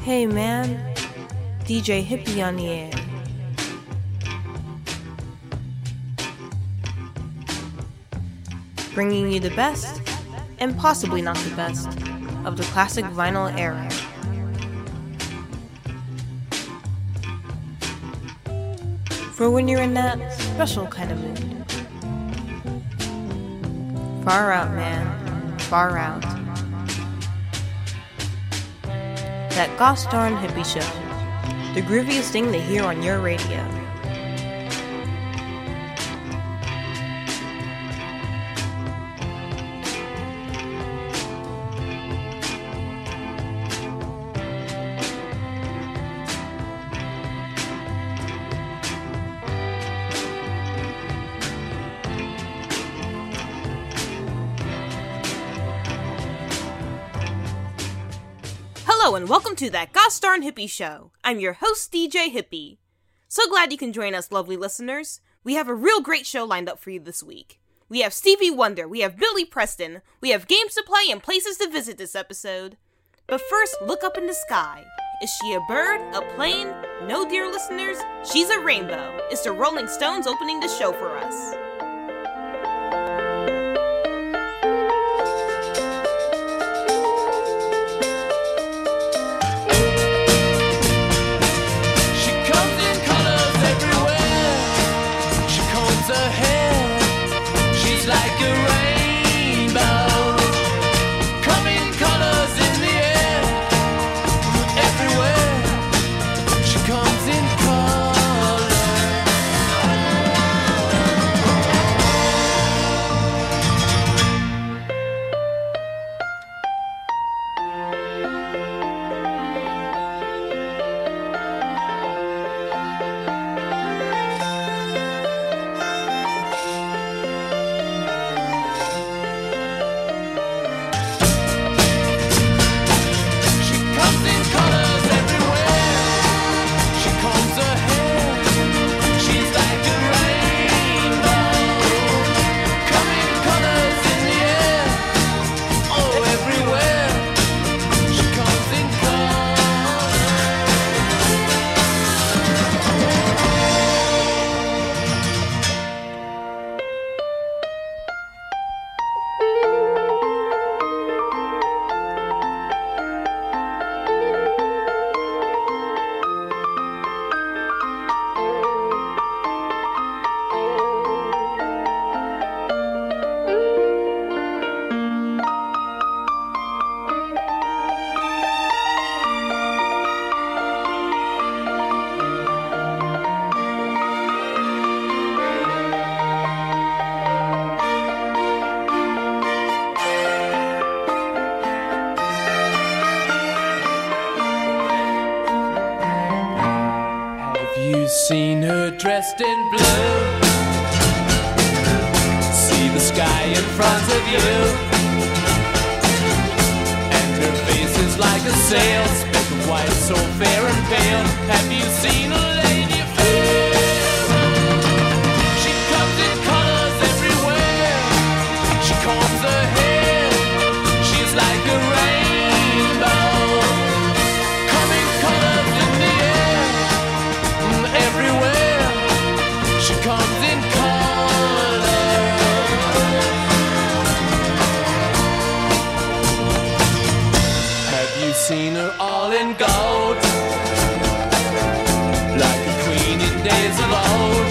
Hey man, DJ Hippie on the air. Bringing you the best, and possibly not the best, of the classic vinyl era. For when you're in that special kind of mood. Far out, man, far out. That gosh darn hippie show, the grooviest thing to hear on your radio. Hello and welcome to That Gosh Darn Hippie Show. I'm your host, DJ Hippie. So glad you can join us, lovely listeners. We have a real great show lined up for you this week. We have Stevie Wonder, we have Billy Preston, we have games to play and places to visit this episode. But first, look up in the sky. Is she a bird, a plane? No, dear listeners, she's a rainbow. It's the Rolling Stones opening the show for us. Seen her dressed in blue. See the sky in front of you, and her face is like a sail, speck of white, so fair and pale. Have you seen a lady fair? She comes in colors everywhere. She combs her hair. She's like a rainbow, coming colors in the air. Everywhere she comes in color. Have you seen her all in gold, like a queen in days of old?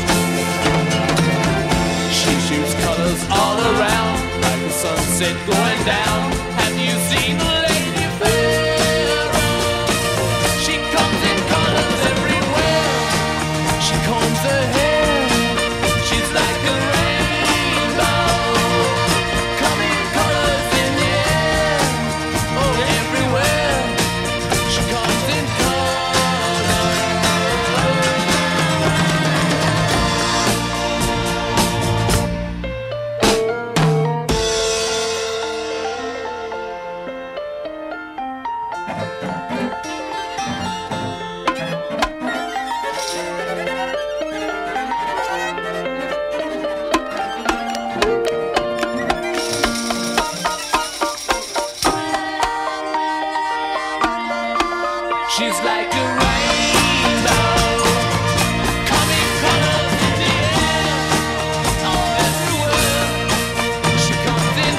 She shoots colors all around, like the sunset going down. Have you seen the lady fair? She comes in colors everywhere. She combs her hair. She's like a rainbow, coming colors in the air. Oh, everywhere she comes in color. She's like a rainbow, comic colors in the air, all everywhere. She comes in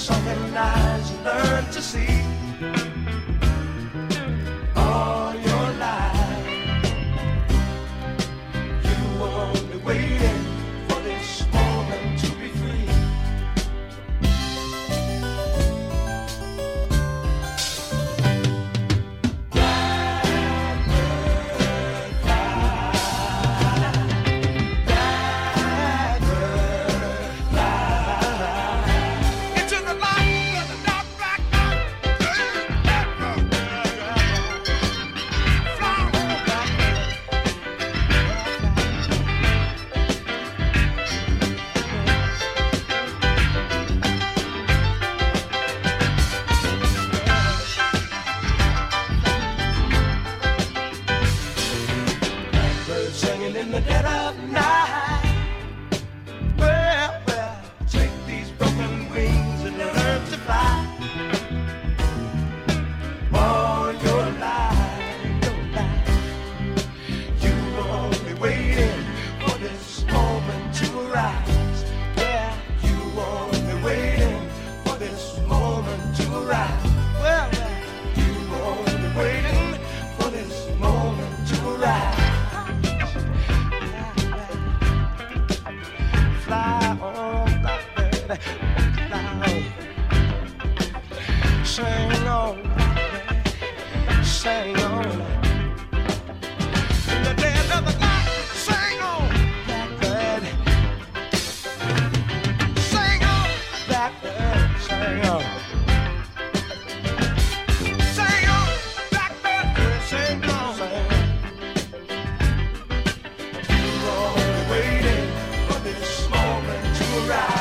sunken eyes learn to see all your life. You were only waiting for this moment to be free. Singing in the dead of night. Well, well, take these broken wings and learn to fly. All your life, you were only waiting for this moment to arise. Yeah, you were only waiting for this moment to arise. Well, well, you were only waiting for this moment to arise. Fly on, blackbird, fly on. Sing on, blackbird, sing on. In the dead of the night, sing on, blackbird. Sing on, blackbird, sing on. Sing on, blackbird, sing on. You're only waiting for this moment to arrive.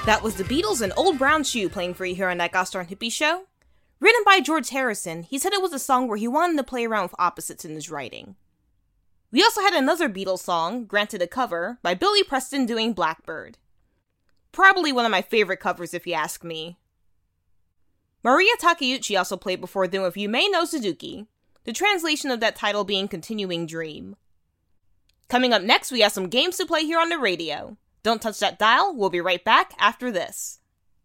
That was the Beatles and Old Brown Shoe playing for you here on that Gosh Darn Hippie Show. Written by George Harrison, he said it was a song where he wanted to play around with opposites in his writing. We also had another Beatles song, granted a cover, by Billy Preston doing Blackbird. Probably one of my favorite covers if you ask me. Maria Takeuchi also played before them with Yume no Suzuki, the translation of that title being Continuing Dream. Coming up next, we have some games to play here on the radio. Don't touch that dial, we'll be right back after this.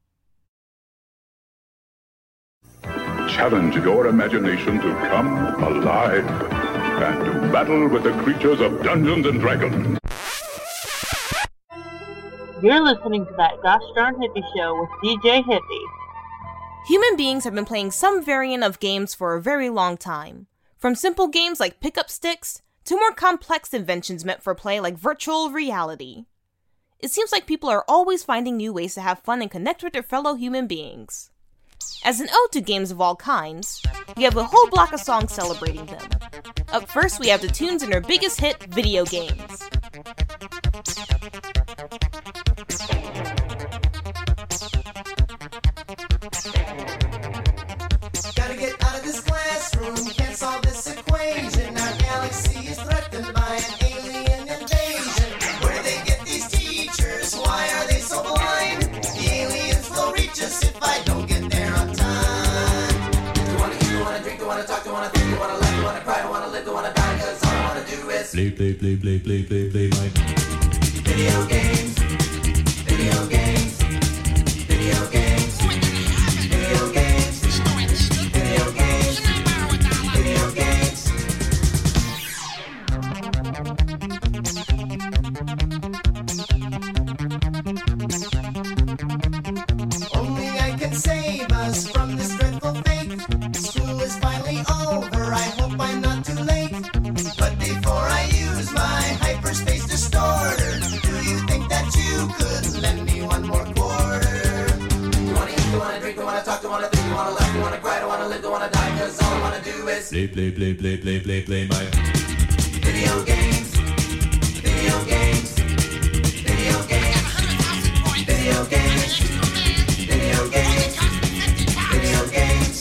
Challenge your imagination to come alive and to battle with the creatures of Dungeons and Dragons. You're listening to that Gosh Darn Hippie Show with DJ Hippie. Human beings have been playing some variant of games for a very long time. From simple games like pick-up sticks, to more complex inventions meant for play like virtual reality. It seems like people are always finding new ways to have fun and connect with their fellow human beings. As an ode to games of all kinds, we have a whole block of songs celebrating them. Up first, we have the tunes in their biggest hit, video games. Gotta get out of this classroom, can't solve this equation. Our galaxy is threatened by an alien invasion. Where do they get these teachers? Why are they so blind? The aliens will reach us if I don't get there on time. Do you wanna eat, do you wanna drink, do you wanna talk, do you wanna think, do you wanna laugh, do you wanna cry, do you wanna live, do you wanna die? Cause all I wanna do is Play my video games, video games, video games, video games, video games, video games. Only I can save us from this dreadful fate. School is finally over, I hope I'm not too late. But before I use my hyperspace distorter, do you think that you could lend me one more quarter? Do you wanna eat, do you wanna drink, do you wanna talk, do you wanna think, do you wanna laugh, do you wanna cry, do you wanna live, do you wanna die? Cause all I wanna do is play my video games, video games, video games, video games, video games, video games.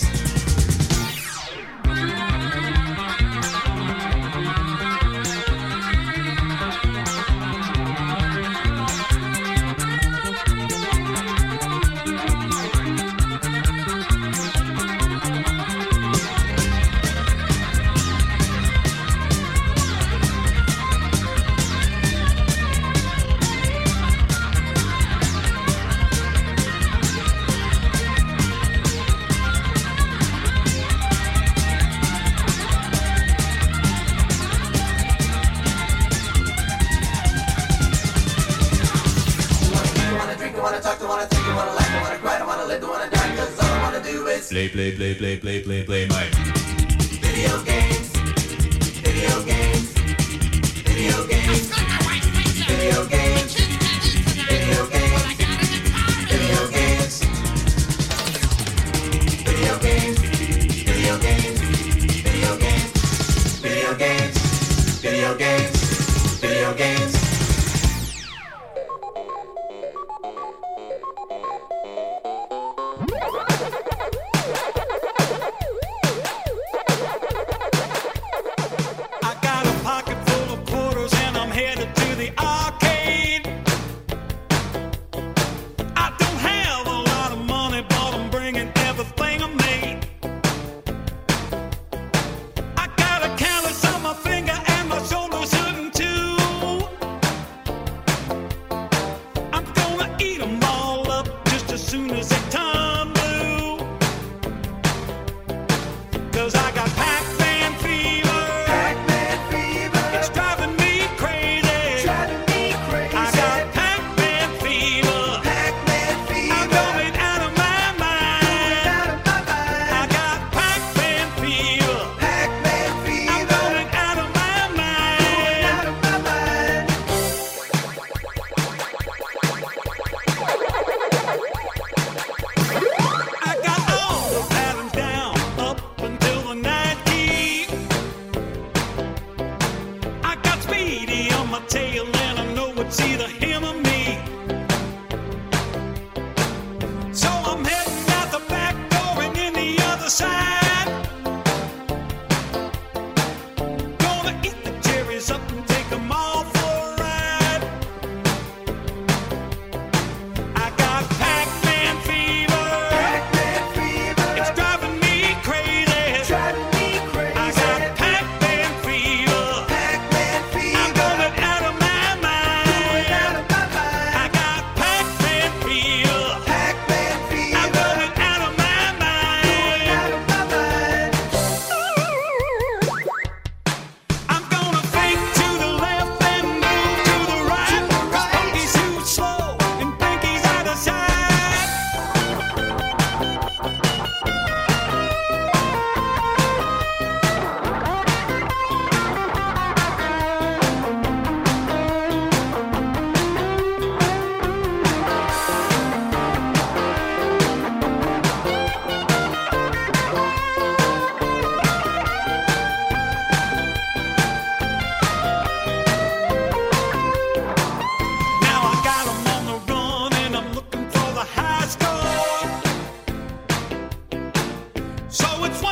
Play my Video games, video games, video games, video games, video games, video games, video games, video games, video games, video games, video games, video games.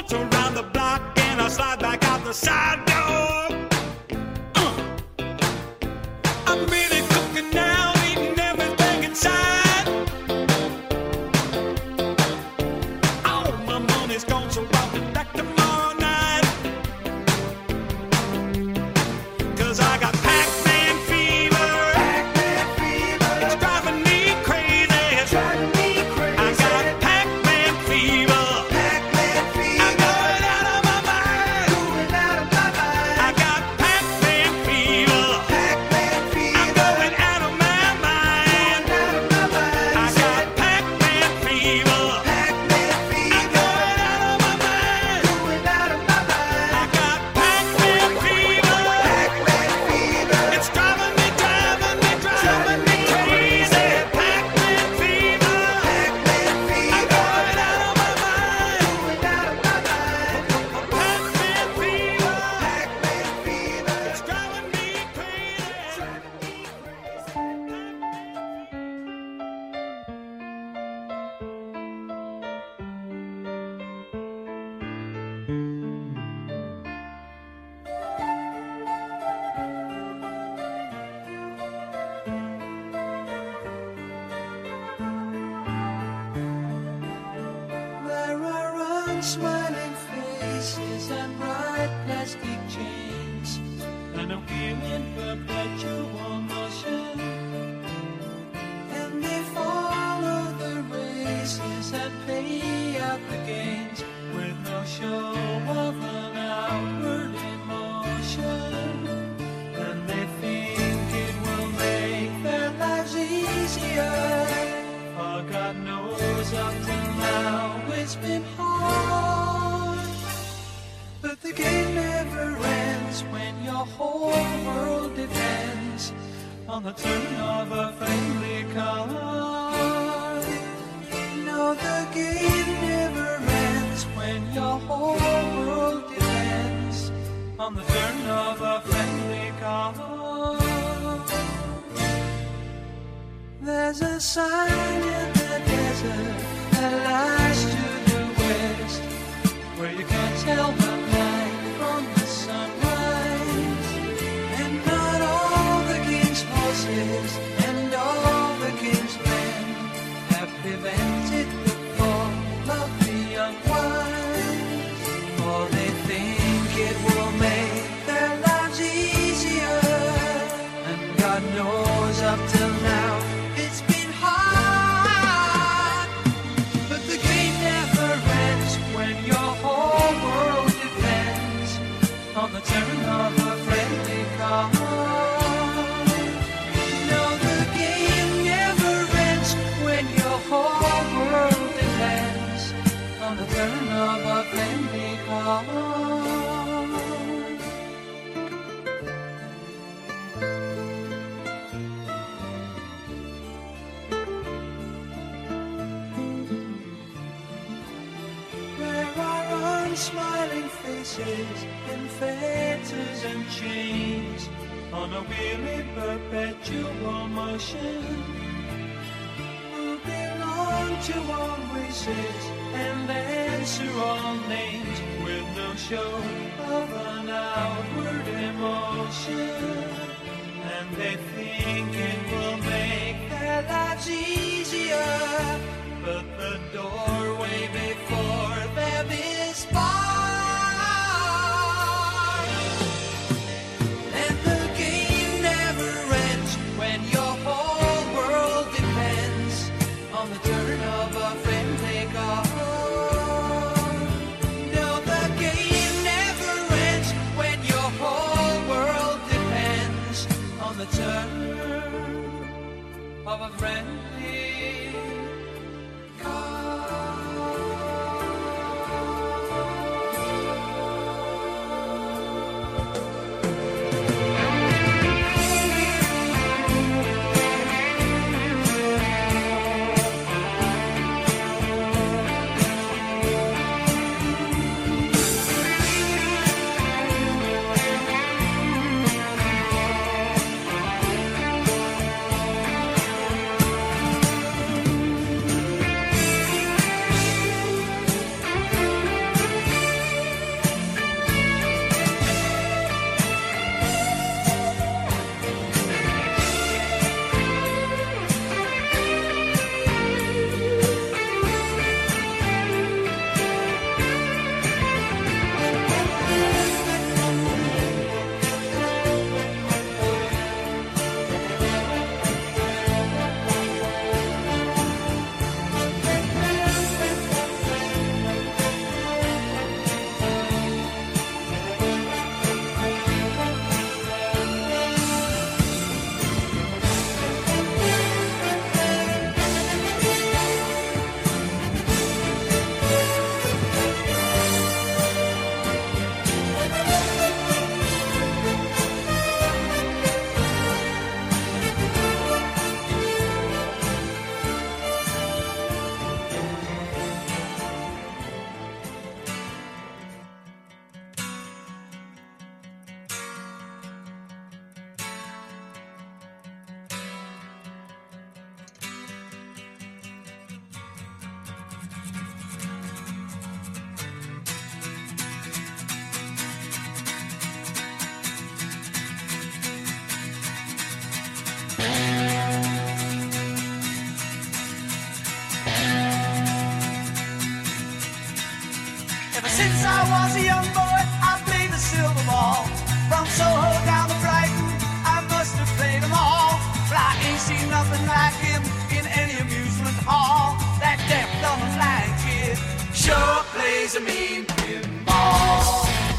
once around the block and I slide back out the side door. I'm really cooking now, eating everything inside. All my money's gone, so I'll be back tomorrow night. 'Cause I got Pac-Man fever. Pac-Man fever. It's driving me crazy. Driving me crazy. I got Pac-Man fever. Pac-Man fever. I'm going out of my mind. Going out of my mind. I got Pac-Man fever. Pac-Man fever. I'm going out of my mind. Out of my mind. I got Pac-Man fever. Pac-Man I'm fever. going out of my mind. Going out of my mind. I got Pac-Man fever. Pac-Man fever. It's driving me crazy. Pac-Man fever. Pac-Man I'm fever. going out of my mind. Going out of my mind. Pac-Man fever. Pac-Man fever. It's driving me crazy. There are unsmiling faces and bright plastic chains, and a wheel in perpetual motion. And they follow the races and pay out the gains with no show of an outward emotion. And they think it will make their lives easier. For God knows up till now it's been hard. But the game never ends when your whole world depends on the turn of a friendly card. No, the game never ends when your whole world depends on the turn of a friendly card. There's a sign in the desert that lies to the west, where you can't tell the night from the sunrise. And not all the king's horses and all the king's men have prevented the fall of the unwise. For they think it will make their lives easier. And God knows up till now it's been hard. But the game never ends when your whole world depends on the turn of a friendly card. No, the game never ends when your whole world depends on the turn of a friendly card. There are unsmiling faces in fetters and chains on a wheel in perpetual motion, who belong to all races and answer all names with no show of an outward emotion. And they think it will make their lives easier, but the doorway before them is barred. And the game never ends when your whole world depends on the turn of a friendly card. No, the game never ends when your whole world depends on the turn of a friendly card. Since I was a young boy, I played the silver ball. From Soho down to Brighton, I must have played them all. But I ain't seen nothing like him in any amusement hall. That deaf, dumb, and blind kid sure plays a mean pinball.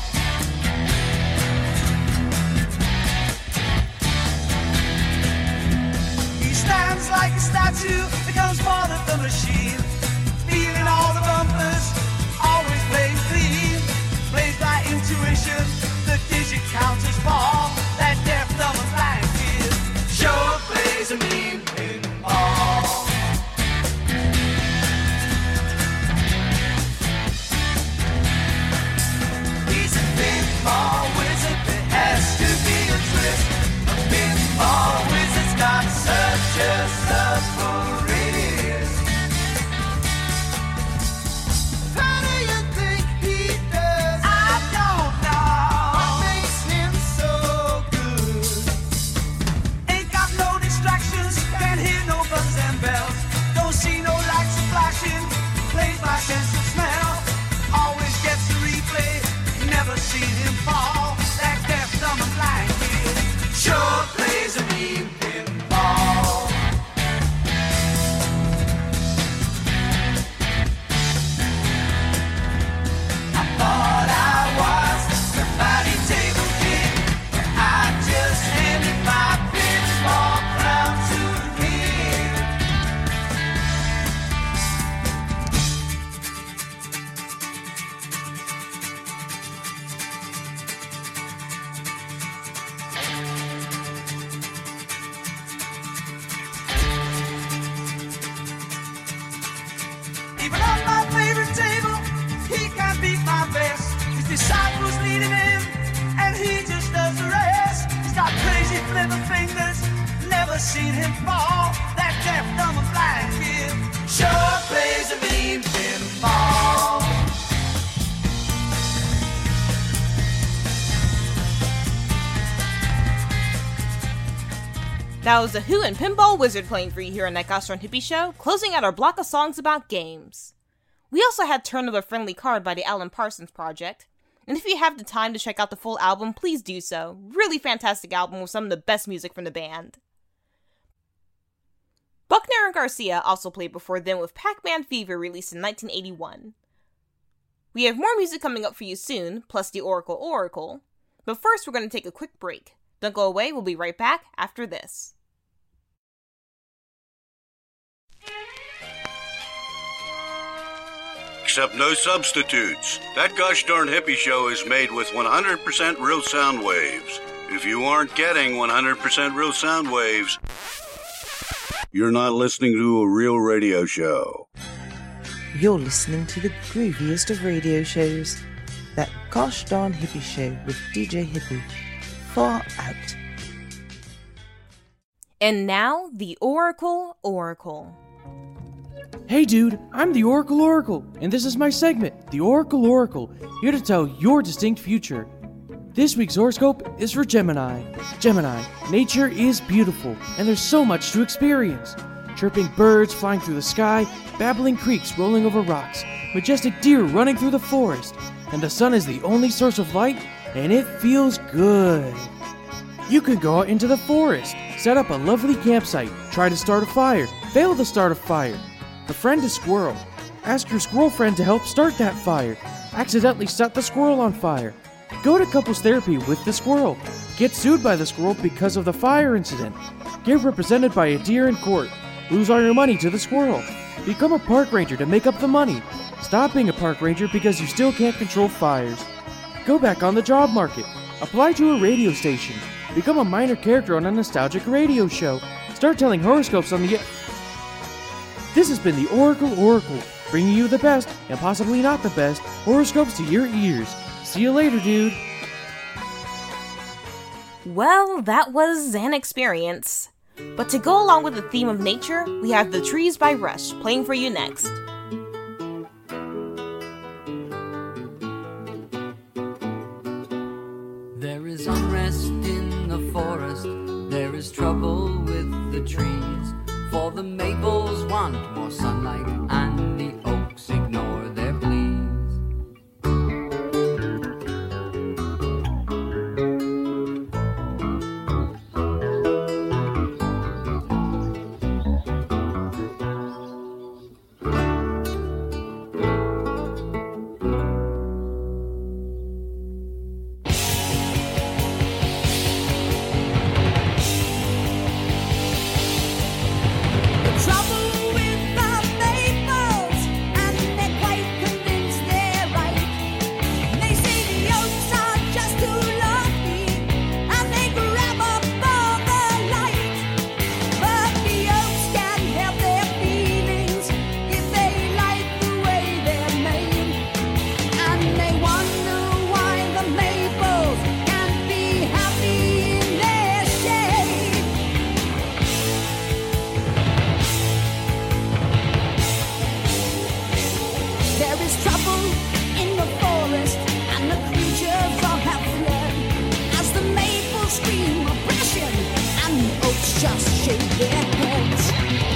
He stands like a statue, becomes part of the machine. Feeling all the bumpers, always playing clean. Plays by intuition, the digit counters fall. That deaf, dumb, and blind kid sure plays a mean pinball. He's a pinball wizard, there has to be a twist. A pinball wizard's got such a submarine. How do you think he does? I don't know. What makes him so good? Ain't got no distractions, can't hear no buzzes and bells. Don't see no lights flashing, plays by sense of smell. Always gets the replay, never seen him fall. That deaf, dumb, and blind kid sure plays a mean pinball. I thought I was the party table king, but I just handed my pinball crown to him. Even on my favorite table, he can't beat my best. His disciples lead him in, and he just does the rest. He's got crazy flipper fingers, never seen him fall. That deaf, dumb, and blind kid sure plays a mean pinball. That was the Who and Pinball Wizard playing for you here on that Gosh Darn Hippie Show, closing out our block of songs about games. We also had Turn of a Friendly Card by the Alan Parsons Project, and if you have the time to check out the full album, please do so. Really fantastic album with some of the best music from the band. Buckner and Garcia also played before them with Pac-Man Fever, released in 1981. We have more music coming up for you soon, plus the Oracle. But first, we're going to take a quick break. Don't go away, we'll be right back after this. Except no substitutes. That Gosh Darn Hippie Show is made with 100% real sound waves. If you aren't getting 100% real sound waves, you're not listening to a real radio show. You're listening to the grooviest of radio shows. That Gosh Darn Hippie Show with DJ Hippie. Far out. And now, the Oracle. Hey dude, I'm the Oracle, and this is my segment, the Oracle, here to tell your distinct future. This week's horoscope is for Gemini. Gemini, nature is beautiful, and there's so much to experience. Chirping birds flying through the sky, babbling creeks rolling over rocks, majestic deer running through the forest, and the sun is the only source of light, and it feels good. You can go out into the forest, set up a lovely campsite, try to start a fire, fail to start a fire. Befriend a squirrel. Ask your squirrel friend to help start that fire. Accidentally set the squirrel on fire. Go to couples therapy with the squirrel. Get sued by the squirrel because of the fire incident. Get represented by a deer in court. Lose all your money to the squirrel. Become a park ranger to make up the money. Stop being a park ranger because you still can't control fires. Go back on the job market. Apply to a radio station. Become a minor character on a nostalgic radio show. Start telling horoscopes on the... This has been the Oracle, bringing you the best, and possibly not the best, horoscopes to your ears. See you later, dude. Well, that was an experience. But to go along with the theme of nature, we have The Trees by Rush playing for you next. There is unrest in the forest, there is trouble with the trees, for the maples want more sunlight and the oaks ignore their pleas. There is trouble in the forest, and the creatures all have fled as the maples scream oppression, and the oaks just shake their heads.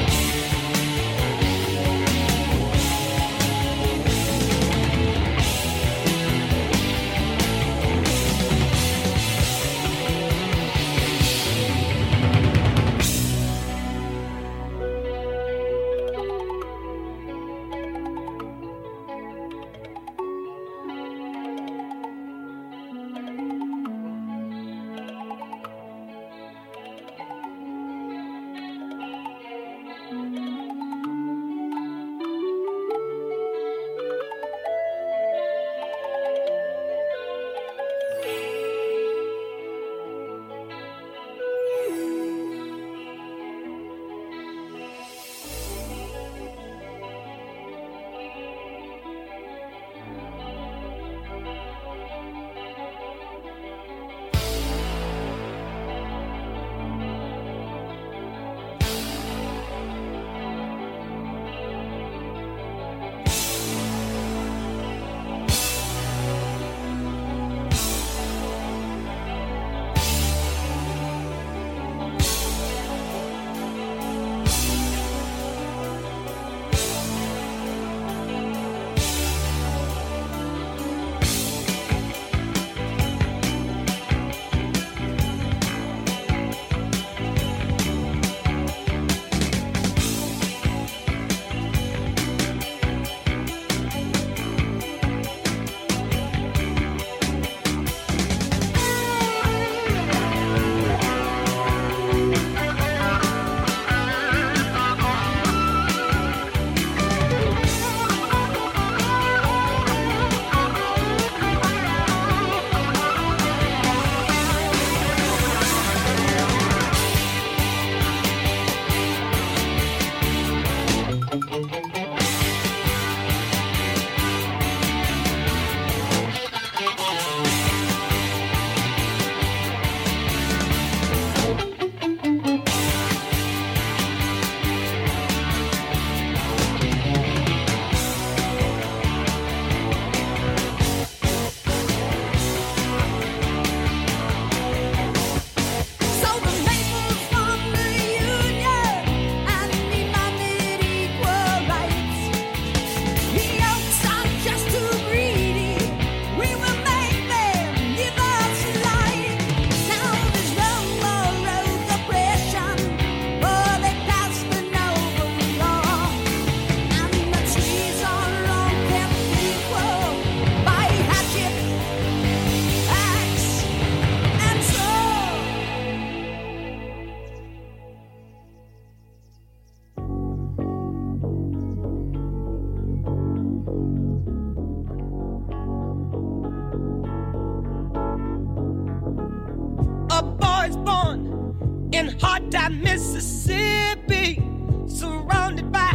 Mississippi, surrounded by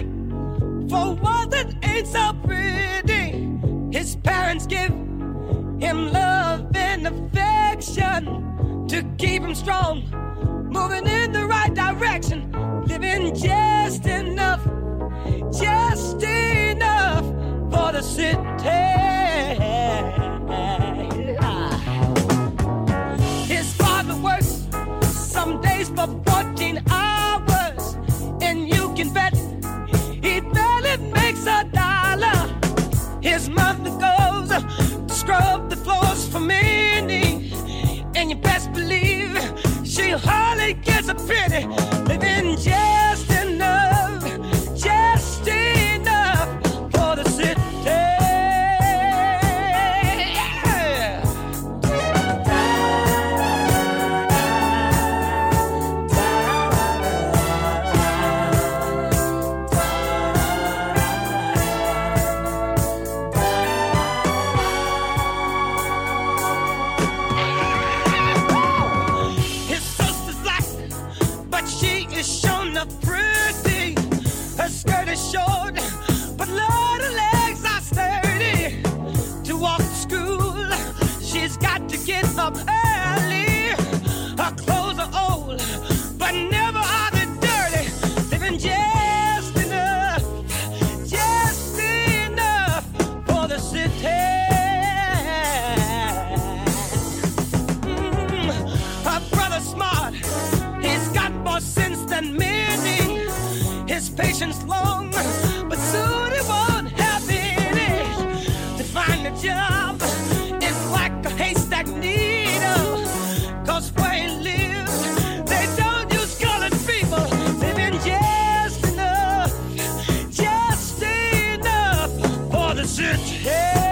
four walls that ain't so pretty. His parents give him love and affection to keep him strong, moving in the right direction, living just enough for the city. His father works some days for 14 hours, and you can bet he barely makes a dollar. His mother goes to scrub the floors for many, and you best believe she hardly gets a penny, living just enough for the city. But she job is like a haystack needle. 'Cause where he lives, they don't use colored people. Living just enough for the city.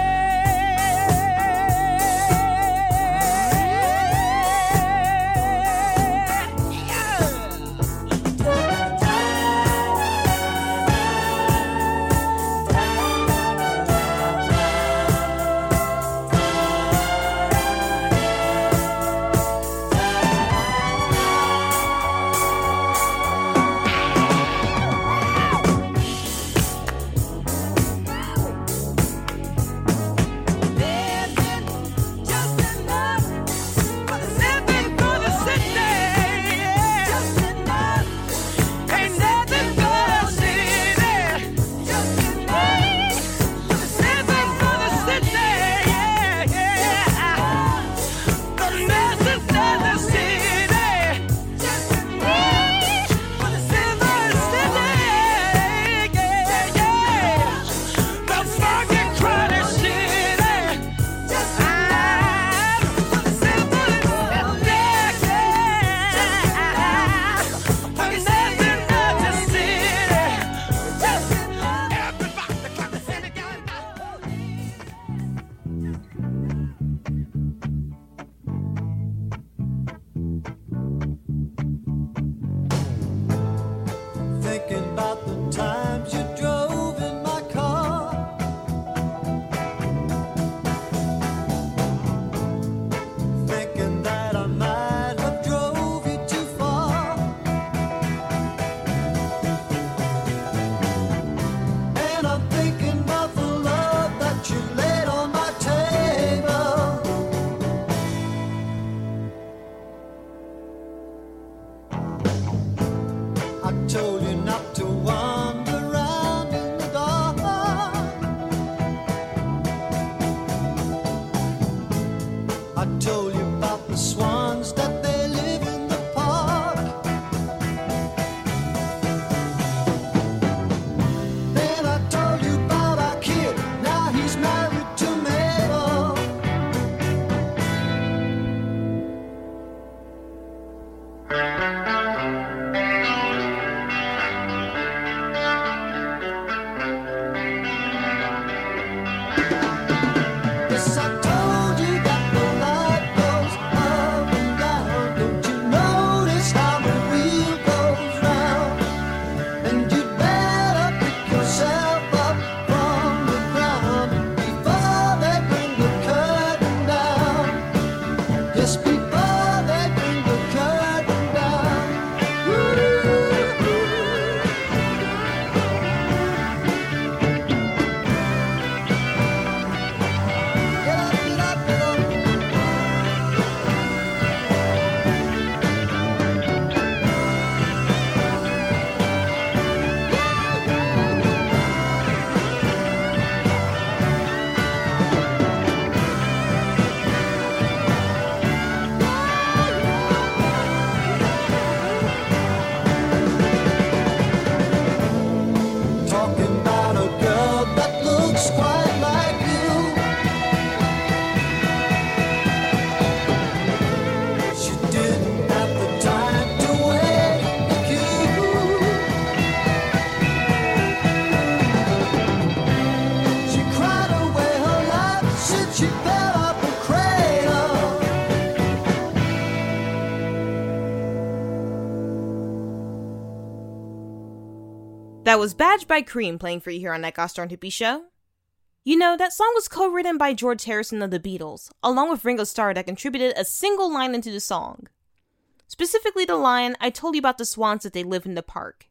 That was Badge by Cream playing for you here on that Gosh Darn Hippie Show. You know, that song was co-written by George Harrison of the Beatles, along with Ringo Starr, that contributed a single line into the song. Specifically the line, "I told you about the swans that they live in the park."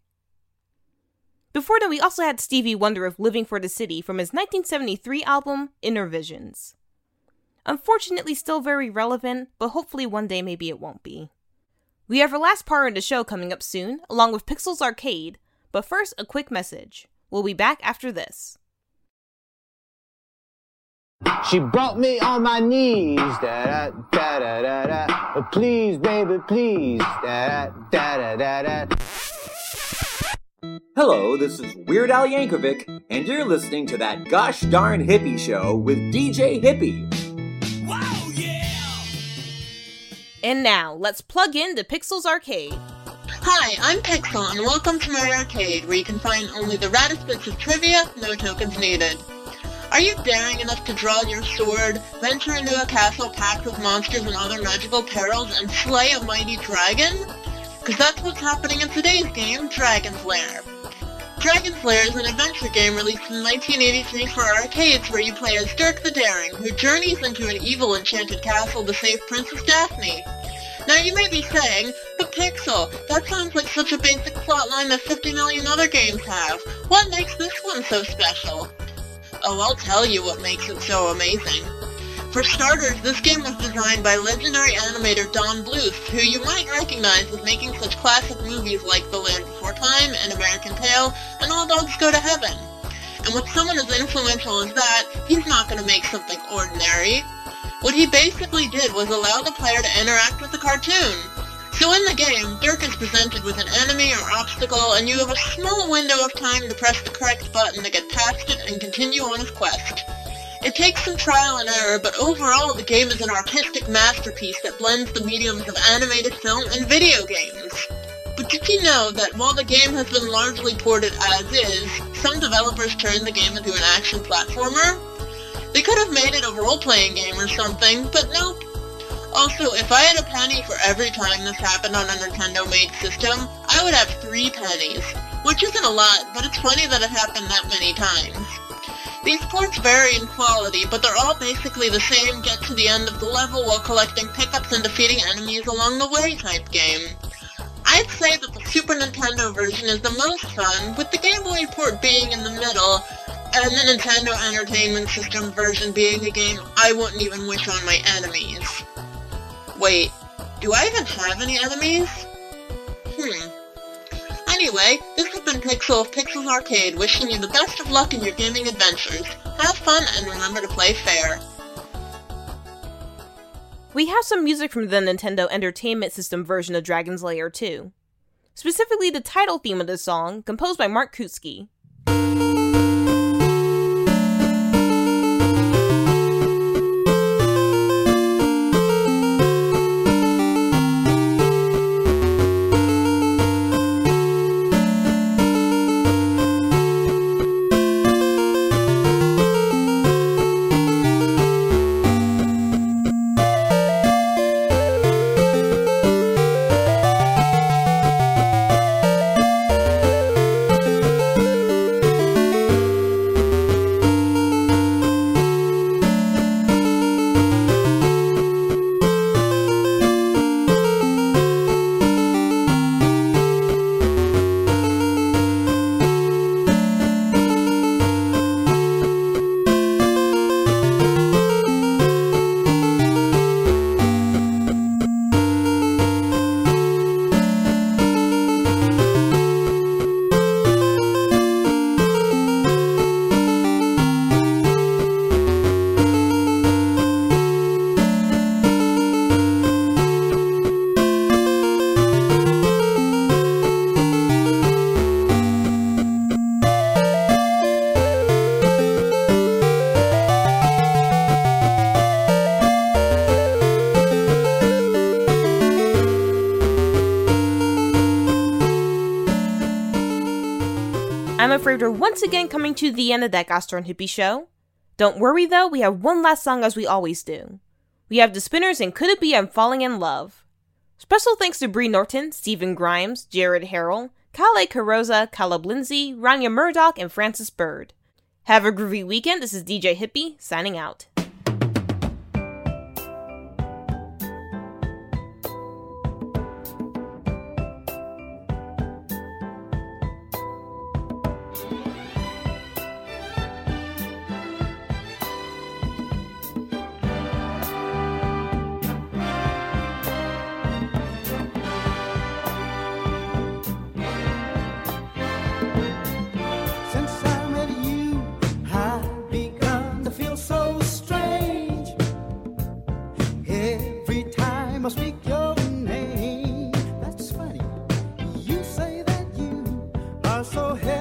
Before that, we also had Stevie Wonder of Living for the City from his 1973 album, Inner Visions. Unfortunately still very relevant, but hopefully one day maybe it won't be. We have our last part of the show coming up soon, along with Pixels Arcade, but first a quick message. We'll be back after this. She brought me on my knees, da da da da da da. Please, baby, please, da da da da da. Hello, this is Weird Al Yankovic, and you're listening to That Gosh Darn Hippie Show with DJ Hippie. And now, let's plug in to Pixel's Arcade. Hi, I'm Pixel, and welcome to my arcade, where you can find only the raddest bits of trivia, no tokens needed. Are you daring enough to draw your sword, venture into a castle packed with monsters and other magical perils, and slay a mighty dragon? Because that's what's happening in today's game, Dragon's Lair. Dragon's Lair is an adventure game released in 1983 for arcades where you play as Dirk the Daring, who journeys into an evil enchanted castle to save Princess Daphne. Now you may be saying, but Pixel, that sounds like such a basic plotline that 50 million other games have. What makes this one so special? Oh, I'll tell you what makes it so amazing. For starters, this game was designed by legendary animator Don Bluth, who you might recognize as making such classic movies like The Land Before Time, An American Tail, and All Dogs Go to Heaven. And with someone as influential as that, he's not going to make something ordinary. What he basically did was allow the player to interact with the cartoon. So in the game, Dirk is presented with an enemy or obstacle, and you have a small window of time to press the correct button to get past it and continue on his quest. It takes some trial and error, but overall the game is an artistic masterpiece that blends the mediums of animated film and video games. But did you know that while the game has been largely ported as is, some developers turned the game into an action platformer? They could have made it a role-playing game or something, but nope. Also, if I had a penny for every time this happened on a Nintendo-made system, I would have 3 pennies. Which isn't a lot, but it's funny that it happened that many times. These ports vary in quality, but they're all basically the same get to the end of the level while collecting pickups and defeating enemies along the way type game. I'd say that the Super Nintendo version is the most fun, with the Game Boy port being in the middle, and the Nintendo Entertainment System version being a game I wouldn't even wish on my enemies. Wait, do I even have any enemies? Anyway, this has been Pixel of Pixel's Arcade, wishing you the best of luck in your gaming adventures. Have fun and remember to play fair. We have some music from the Nintendo Entertainment System version of Dragon's Lair too. Specifically the title theme of the song, composed by Mark Kutsky. I'm afraid we're once again coming to the end of that Gosh Darn Hippie show. Don't worry though, we have one last song as we always do. We have The Spinners and Could It Be I'm Falling in Love. Special thanks to Bree Norton, Stephen Grimes, Jared Harrell, Kale Carosa, Caleb Lindsay, Rania Murdoch, and Francis Bird. Have a groovy weekend. This is DJ Hippie, signing out. Since I met you, I've begun to feel so strange. Every time I speak your name, that's funny. You say that you are so heavy.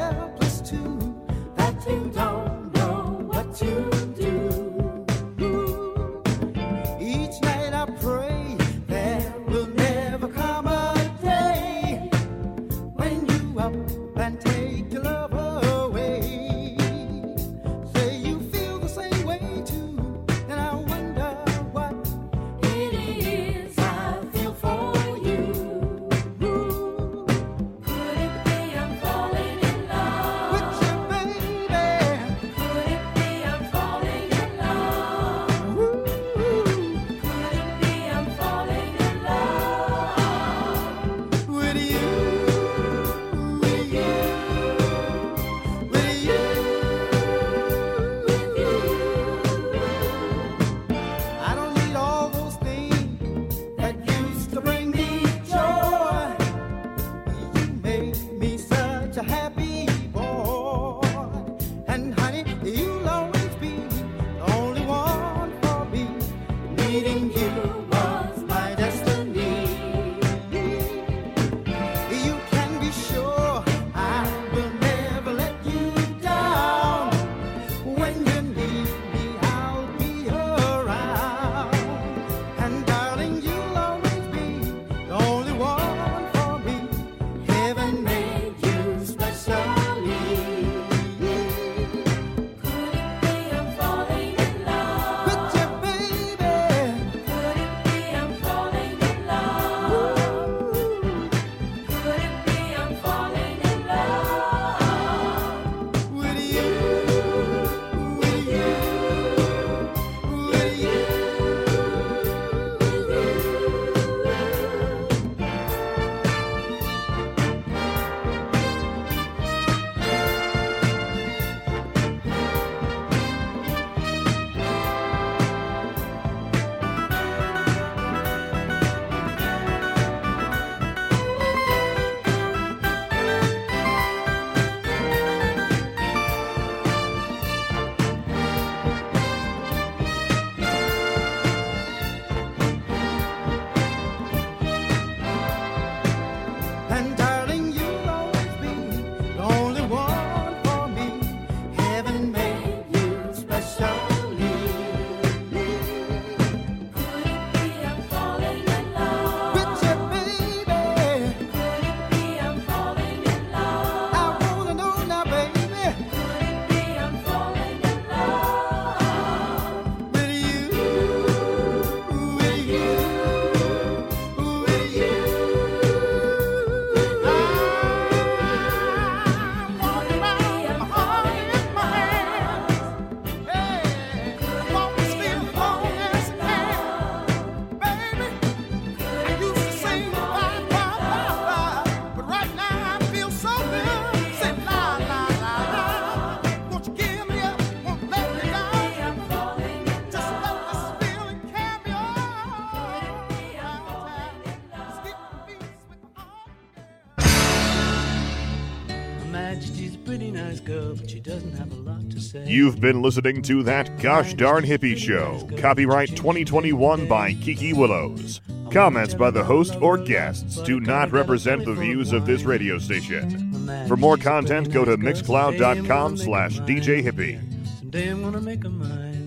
pretty nice girl, but she doesn't have a lot to say. You've been listening to That Gosh Darn Hippie Show. Copyright 2021 by Kiki Willows. Comments by the host or guests do not represent the views of this radio station. For more content, go to mixcloud.com/DJHippie. Someday I'm gonna make her mine.